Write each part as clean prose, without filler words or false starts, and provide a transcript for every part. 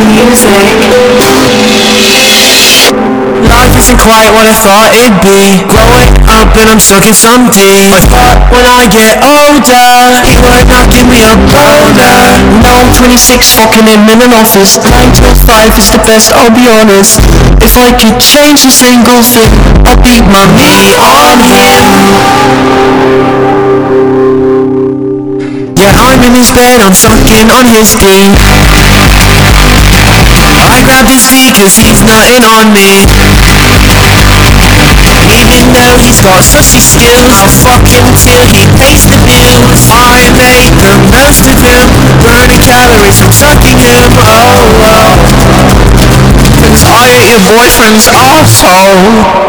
Life isn't quite what I thought it'd be. Growing up and I'm stuck in some D. I thought when I get older, you were knocking me up older. Now I'm 26, fucking him in an office. 9 till 5 is the best, I'll be honest. If I could change a single thing, I'd beat my me on him. Yeah, I'm in his bed, I'm sucking on his D. I grab his D cause he's nutting on me. Even though he's got sussy skills, I'll fuck him till he pays the bills. I make the most of him, burning calories from sucking him. Oh, cause I ate your boyfriend's arsehole.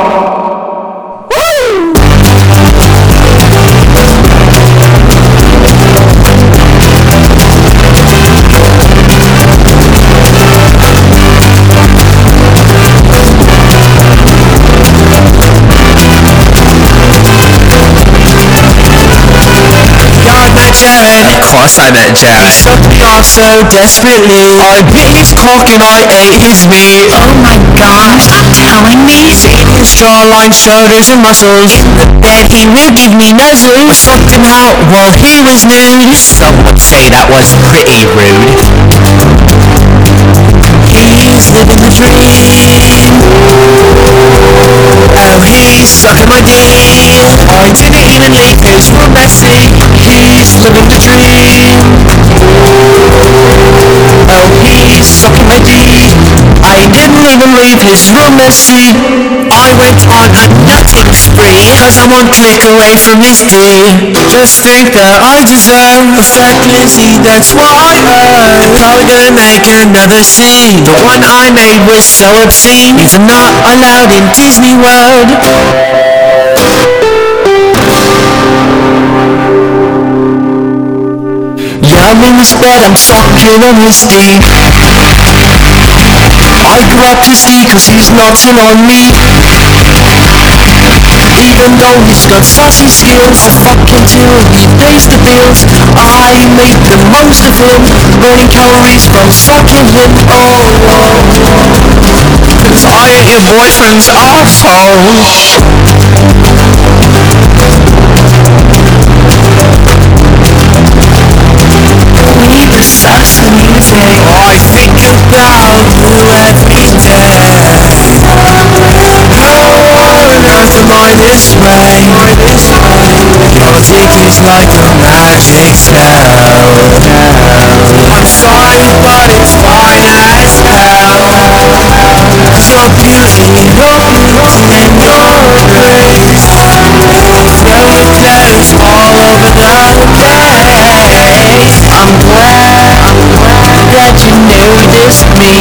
Jared. Of course I met Jared. He sucked me off so desperately. I bit his cock and I ate his meat. Oh my gosh, you're telling me? Seen his jawline, shoulders and muscles. In the bed he will give me nuzzles. I sucked him out while he was nude. Some would say that was pretty rude. He's living the dream. Oh, he's sucking my D. I didn't even leave his room messy. He's living the dream. Oh, he's sucking my D. I didn't even leave his room messy. I went on a nutting spree, cause I want click away from his D. Just think that I deserve a fat Lizzie, that's what I earn. Probably gonna make another scene. The one I made was so obscene, even not allowed in Disney World. Yeah, I'm in this bed, I'm sucking on his D. I grab his D cause he's nutting on me. Even though he's got sassy skills, I fuck him till he pays the bills. I make the most of him, burning calories from sucking him. Oh, cause I ate your boyfriend's arsehole. We discuss the music. I think about you every day. After my this way, your dick is like a magic spell. I'm sorry, but it's fine as hell. Cause your beauty and your grace, throw your clothes all over the place. I'm glad that you noticed me.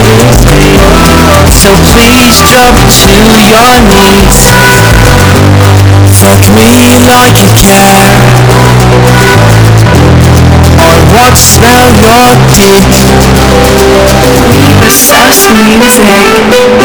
So please drop to your knees. Fuck me like you care. I want to smell your dick. We discuss music.